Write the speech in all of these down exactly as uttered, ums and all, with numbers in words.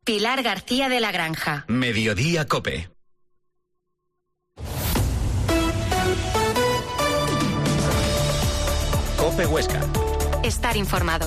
Pilar García de la Granja. Mediodía COPE. COPE Huesca. Estar informado.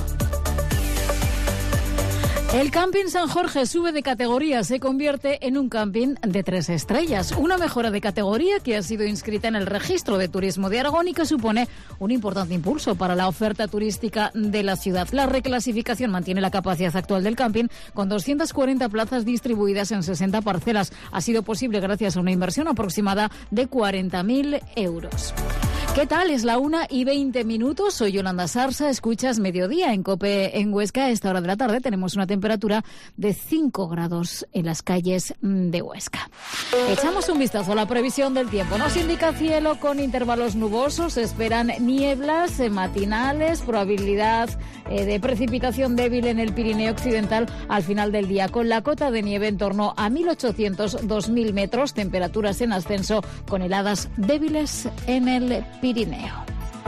El Camping San Jorge sube de categoría, se convierte en un camping de tres estrellas. Una mejora de categoría que ha sido inscrita en el Registro de Turismo de Aragón y que supone un importante impulso para la oferta turística de la ciudad. La reclasificación mantiene la capacidad actual del camping con doscientas cuarenta plazas distribuidas en sesenta parcelas. Ha sido posible gracias a una inversión aproximada de cuarenta mil euros. ¿Qué tal? Es la una y veinte minutos. Soy Yolanda Sarsa. Escuchas Mediodía en COPE en Huesca. A esta hora de la tarde tenemos una temperatura de cinco grados en las calles de Huesca. Echamos un vistazo a la previsión del tiempo. Nos indica cielo con intervalos nubosos. Se esperan nieblas matinales, probabilidad eh, de precipitación débil en el Pirineo Occidental al final del día, con la cota de nieve en torno a mil ochocientos a dos mil metros. Temperaturas en ascenso con heladas débiles en el Pirineo.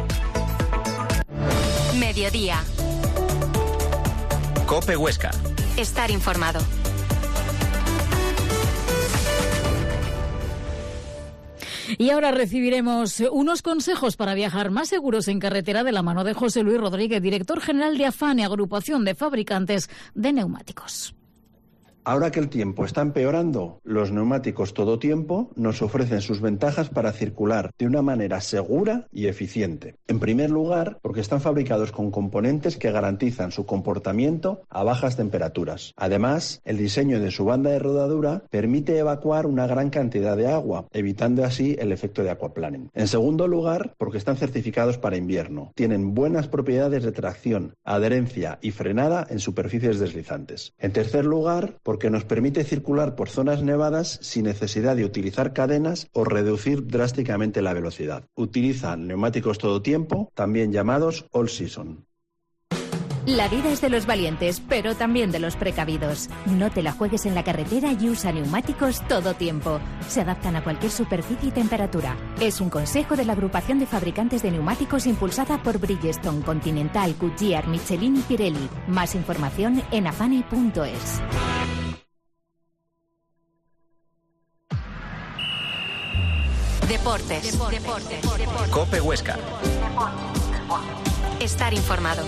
Mediodía. COPE Huesca. Estar informado. Y ahora recibiremos unos consejos para viajar más seguros en carretera de la mano de José Luis Rodríguez, director general de AFANE, Agrupación de Fabricantes de Neumáticos. Ahora que el tiempo está empeorando, los neumáticos todo tiempo nos ofrecen sus ventajas para circular de una manera segura y eficiente. En primer lugar, porque están fabricados con componentes que garantizan su comportamiento a bajas temperaturas. Además, el diseño de su banda de rodadura permite evacuar una gran cantidad de agua, evitando así el efecto de aquaplaning. En segundo lugar, porque están certificados para invierno. Tienen buenas propiedades de tracción, adherencia y frenada en superficies deslizantes. En tercer lugar, porque que nos permite circular por zonas nevadas sin necesidad de utilizar cadenas o reducir drásticamente la velocidad. Utilizan neumáticos todo tiempo, también llamados all season. La vida es de los valientes, pero también de los precavidos. No te la juegues en la carretera y usa neumáticos todo tiempo. Se adaptan a cualquier superficie y temperatura. Es un consejo de la Agrupación de Fabricantes de Neumáticos impulsada por Bridgestone, Continental, Goodyear, Michelin y Pirelli. Más información en afane punto es. Deportes. Deportes. Deportes. Deportes. COPE Huesca. Estar informado.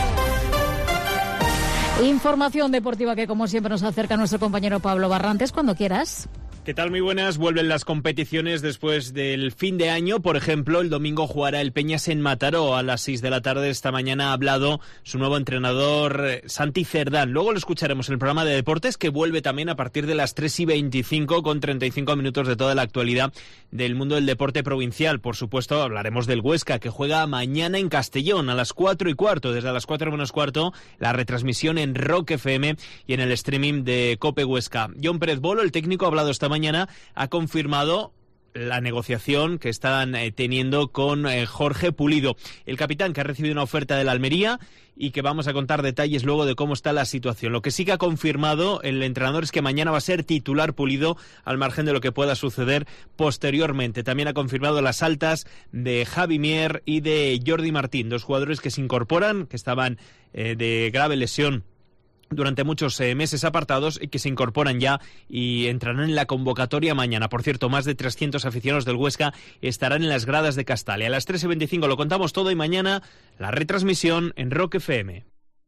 Información deportiva que como siempre nos acerca nuestro compañero Pablo Barrantes cuando quieras. ¿Qué tal? Muy buenas. Vuelven las competiciones después del fin de año. Por ejemplo, el domingo jugará el Peñas en Mataró a las seis de la tarde. Esta mañana ha hablado su nuevo entrenador, Santi Cerdán. Luego lo escucharemos en el programa de deportes, que vuelve también a partir de las tres y veinticinco, con treinta y cinco minutos de toda la actualidad del mundo del deporte provincial. Por supuesto, hablaremos del Huesca, que juega mañana en Castellón a las cuatro y cuarto. Desde las cuatro menos cuarto, la retransmisión en Rock F M y en el streaming de COPE Huesca. John Pérez Bolo, el técnico, ha hablado esta mañana, ha confirmado la negociación que están eh, teniendo con eh, Jorge Pulido, el capitán, que ha recibido una oferta de la Almería y que vamos a contar detalles luego de cómo está la situación. Lo que sí que ha confirmado el entrenador es que mañana va a ser titular Pulido, al margen de lo que pueda suceder posteriormente. También ha confirmado las altas de Javi Mier y de Jordi Martín, dos jugadores que se incorporan, que estaban eh, de grave lesión durante muchos eh, meses apartados y que se incorporan ya y entrarán en la convocatoria mañana. Por cierto, más de trescientos aficionados del Huesca estarán en las gradas de Castalia. A las tres y veinticinco lo contamos todo y mañana la retransmisión en Rock F M.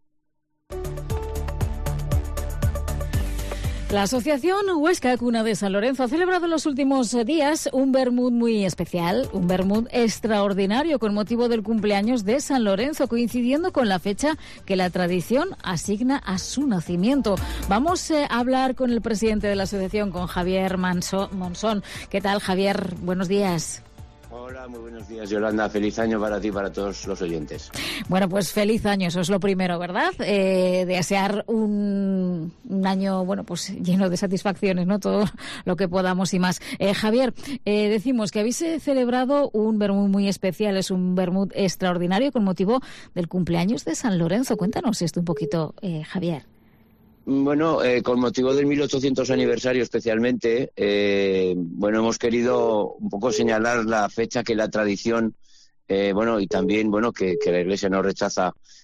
La Asociación Huesca Cuna de San Lorenzo ha celebrado en los últimos días un vermut muy especial, un vermut extraordinario con motivo del cumpleaños de San Lorenzo, coincidiendo con la fecha que la tradición asigna a su nacimiento. Vamos eh, a hablar con el presidente de la asociación, con Javier Manso, Monzón. ¿Qué tal, Javier? Buenos días. Hola, muy buenos días, Yolanda. Feliz año para ti y para todos los oyentes. Bueno, pues feliz año, eso es lo primero, ¿verdad? Eh, desear un, un año, bueno, pues lleno de satisfacciones, ¿no? Todo lo que podamos y más. Eh, Javier, eh, decimos que habéis celebrado un vermut muy especial, es un vermut extraordinario con motivo del cumpleaños de San Lorenzo. Cuéntanos esto un poquito, eh, Javier. Bueno, eh, con motivo del mil ochocientos aniversario especialmente, eh, bueno, hemos querido un poco señalar la fecha que la tradición, eh, bueno, y también, bueno, que, que la Iglesia no rechaza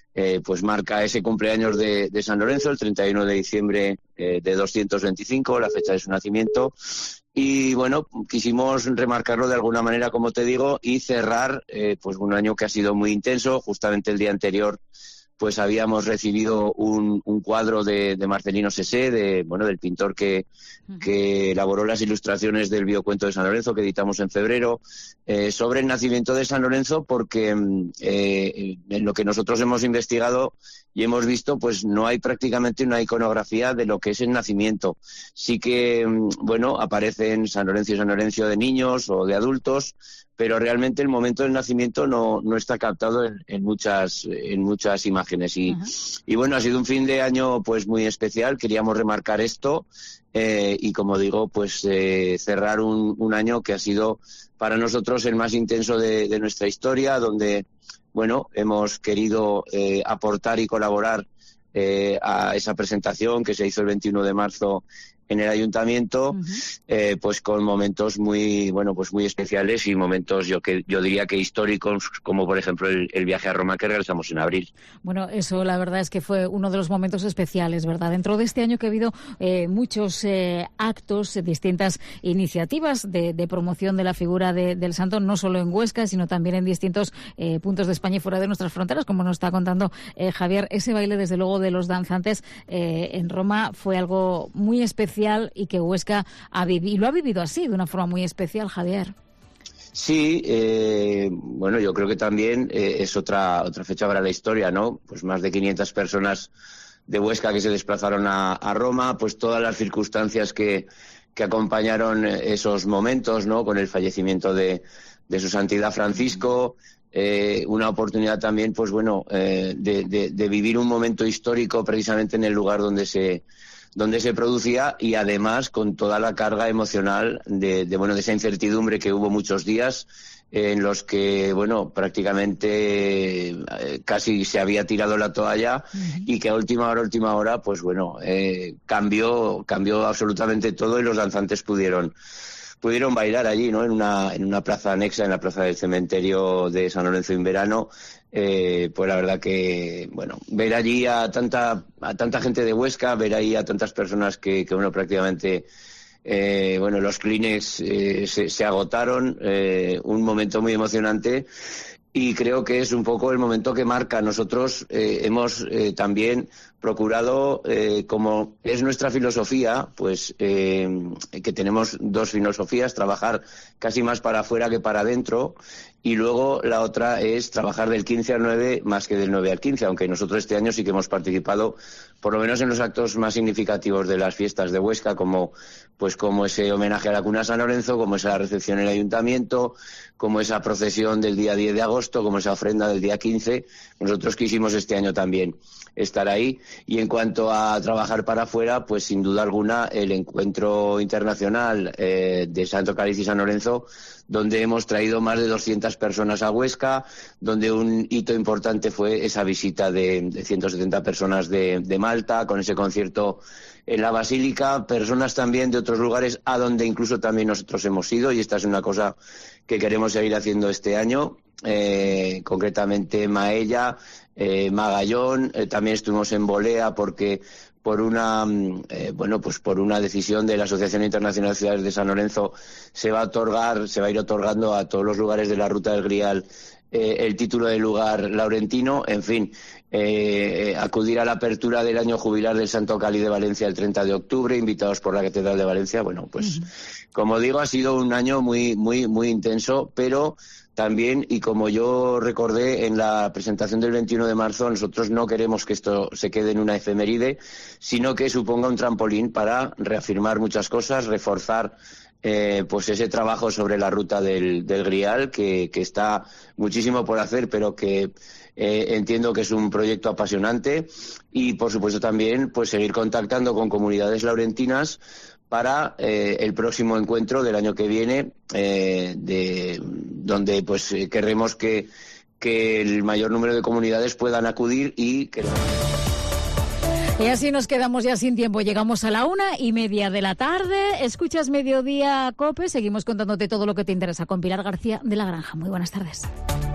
eh, pues marca ese cumpleaños de, de San Lorenzo, el treinta y uno de diciembre eh, de doscientos veinticinco, la fecha de su nacimiento. Y bueno, quisimos remarcarlo de alguna manera, como te digo, y cerrar eh, pues un año que ha sido muy intenso. Justamente el día anterior pues habíamos recibido un, un cuadro de, de Marcelino Sesé, de, bueno, del pintor que, que elaboró las ilustraciones del biocuento de San Lorenzo, que editamos en febrero, eh, sobre el nacimiento de San Lorenzo, porque eh, en lo que nosotros hemos investigado y hemos visto, pues no hay prácticamente una iconografía de lo que es el nacimiento. Sí que, bueno, aparecen San Lorenzo y San Lorenzo de niños o de adultos, pero realmente el momento del nacimiento no, no está captado en, en muchas en muchas imágenes. Y, uh-huh. y bueno, ha sido un fin de año pues muy especial, queríamos remarcar esto eh, y, como digo, pues eh, cerrar un, un año que ha sido para nosotros el más intenso de, de nuestra historia, donde, bueno, hemos querido eh, aportar y colaborar eh, a esa presentación que se hizo el veintiuno de marzo en el ayuntamiento, uh-huh. eh, pues con momentos muy, bueno, pues muy especiales y momentos yo que yo diría que históricos, como por ejemplo el, el viaje a Roma que realizamos en abril. Bueno, eso la verdad es que fue uno de los momentos especiales, ¿verdad? Dentro de este año que ha habido eh, muchos eh, actos, distintas iniciativas de, de promoción de la figura de, del santo, no solo en Huesca, sino también en distintos eh, puntos de España y fuera de nuestras fronteras, como nos está contando eh, Javier. Ese baile, desde luego, de los danzantes eh, en Roma fue algo muy especial y que Huesca ha vivido, y lo ha vivido así, de una forma muy especial, Javier. Sí, eh, bueno, yo creo que también eh, es otra otra fecha para la historia, ¿no? Pues más de quinientas personas de Huesca que se desplazaron a, a Roma, pues todas las circunstancias que, que acompañaron esos momentos, ¿no? Con el fallecimiento de, de su santidad Francisco, eh, una oportunidad también, pues bueno, eh, de, de, de vivir un momento histórico precisamente en el lugar donde se donde se producía, y además con toda la carga emocional de, de bueno de esa incertidumbre que hubo muchos días eh, en los que bueno prácticamente eh, casi se había tirado la toalla, uh-huh. y que a última hora última hora pues bueno eh, cambió cambió absolutamente todo y los danzantes pudieron pudieron bailar allí, ¿no? En una en una plaza anexa, en la plaza del cementerio de San Lorenzo en verano. Eh, pues la verdad que, bueno, ver allí a tanta a tanta gente de Huesca, ver ahí a tantas personas que, que bueno, prácticamente, eh, bueno, los Kleenex eh, se, se agotaron, eh, un momento muy emocionante. Y creo que es un poco el momento que marca. Nosotros eh, hemos eh, también procurado, eh, como es nuestra filosofía, pues eh, que tenemos dos filosofías, trabajar casi más para afuera que para adentro, y luego la otra es trabajar del quince al nueve más que del nueve al quince, aunque nosotros este año sí que hemos participado, por lo menos en los actos más significativos de las fiestas de Huesca, como pues como ese homenaje a la cuna de San Lorenzo, como esa recepción en el ayuntamiento, como esa procesión del día diez de agosto, como esa ofrenda del día quince. Nosotros quisimos este año también estar ahí. Y en cuanto a trabajar para afuera, pues sin duda alguna el encuentro internacional eh, de Santo Cáliz y San Lorenzo, donde hemos traído más de doscientas personas a Huesca, donde un hito importante fue esa visita de, de ciento setenta personas de, de Malta, con ese concierto en la Basílica, personas también de otros lugares a donde incluso también nosotros hemos ido, y esta es una cosa que queremos seguir haciendo este año, eh, concretamente Maella, eh, Magallón, eh, también estuvimos en Bolea porque por una eh, bueno pues por una decisión de la Asociación Internacional de Ciudades de San Lorenzo se va a otorgar, se va a ir otorgando a todos los lugares de la Ruta del Grial eh, el título de lugar laurentino. En fin, eh, acudir a la apertura del año jubilar del Santo Cáliz de Valencia el treinta de octubre, invitados por la Catedral de Valencia. Bueno, pues uh-huh. como digo, ha sido un año muy muy muy intenso, pero también, y como yo recordé en la presentación del veintiuno de marzo, nosotros no queremos que esto se quede en una efeméride, sino que suponga un trampolín para reafirmar muchas cosas, reforzar eh, pues ese trabajo sobre la ruta del, del Grial, que, que está muchísimo por hacer, pero que eh, entiendo que es un proyecto apasionante, y por supuesto también pues seguir contactando con comunidades laurentinas para eh, el próximo encuentro del año que viene, eh, de donde pues eh, querremos que, que el mayor número de comunidades puedan acudir y que... Y así nos quedamos ya sin tiempo. Llegamos a la una y media de la tarde. Escuchas Mediodía COPE. Seguimos contándote todo lo que te interesa con Pilar García de la Granja. Muy buenas tardes.